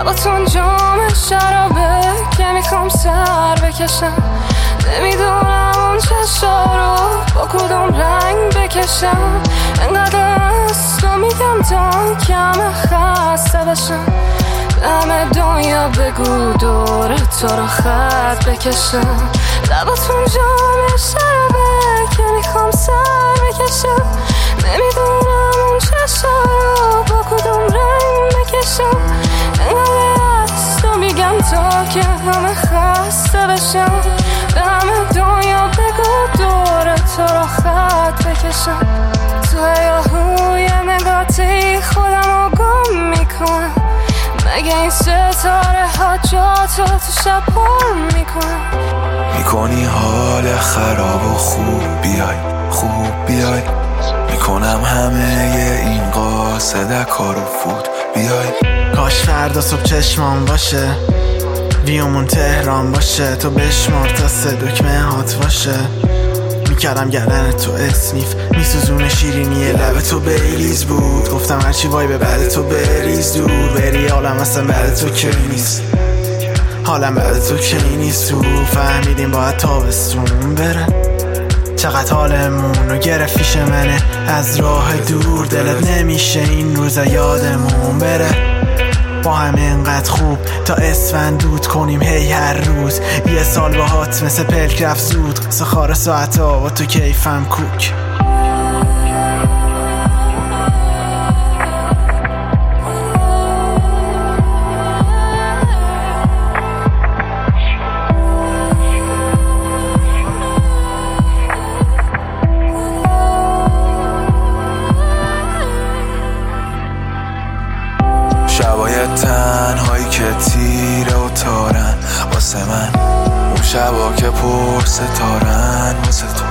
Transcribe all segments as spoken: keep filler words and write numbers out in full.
لباتون جام شرابه که میخوام سر بکشم. نمیدونم اون چشا رو با کدوم رنگ بکشم. انقدر از تو میگم تا کم خسته بشم. همه دنیا بگو دور تو رو خط بکشم. لباتون جام شرابه که میخوام سر بکشم. نمیدونم اون چشا رو با کدوم رنگ بکشم. انقدر از تو میگم تا که همه خسته بشم. به همه دنیا بگو دور تو رو خط بکشم. تو یاهوی نگاتی خودم رو گم میکنم. مگه این ستاره ها جا تو تو شب پر میکنم. میکنی حال خراب و خوب بیای خوب بیای. میکنم همه این قاصد کارو فوت بیای. کاش فردا صبح چشمام باشه بیامون تهران باشه. تو بشمار تا سه دکمه هات باشه. میکردم گردن تو اسنیف میسوزونه شیرینی لب تو بریز بود. گفتم هرچی وای به بعد تو بریز دور بری. حالم اصلا بعد تو کی نیست. حالم بعد تو کی نیست. تو فهمیدیم باید تابستون بره. چقدر حالمون رو گرفت پیش منه از راه دور. دلت نمیشه این روزا یادمون بره. با هم اینقدر خوب تا اسفند دود کنیم هی هر روز. یه سال باهات مثل پلک رفت زود. قصه خار ساعت ها با تو کیفم کوک. شبای تنهایی که تیره و تارن واسه من. اون شبا که پر ستارن واسه تو.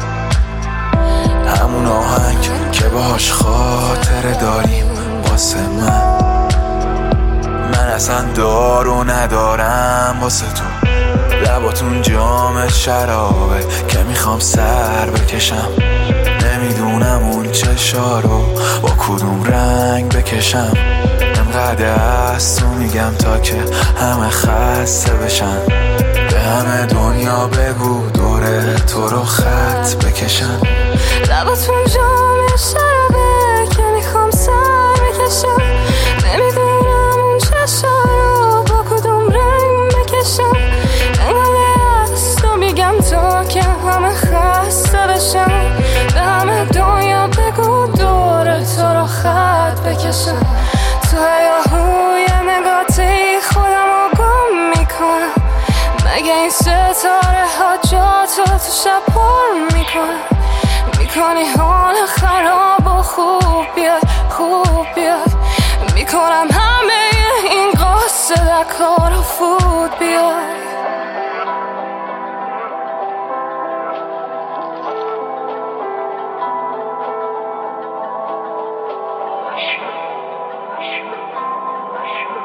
همون آهنگ که باهاش خاطره داریم واسه من. من اصلا دارو ندارم واسه تو. لباتون جام شرابه که میخوام سر بکشم. نمیدونم اون چشا رو با کدوم رنگ بکشم. انقدر از تو میگم تا که همه خسته بشن. به همه دنیا بگو دور تو رو خط بکشن. لباتون جام شرابه که میخوام سر بکشم. نمیدونم اون چشا رو با کدوم رنگ بکشم. انقدر از تو میگم تا که همه خسته بشن. به همه دنیا بگو دور تو رو خط بکشم. تو یاهوی نگاتی خودم رو گم میکنم. مگه این ستاره ها جا تو تو شب پر میکنم. میکنی حال خراب و خوب بیای خوب بیای. میکنم همه این قاصد کار و فوت بیای. Thank you.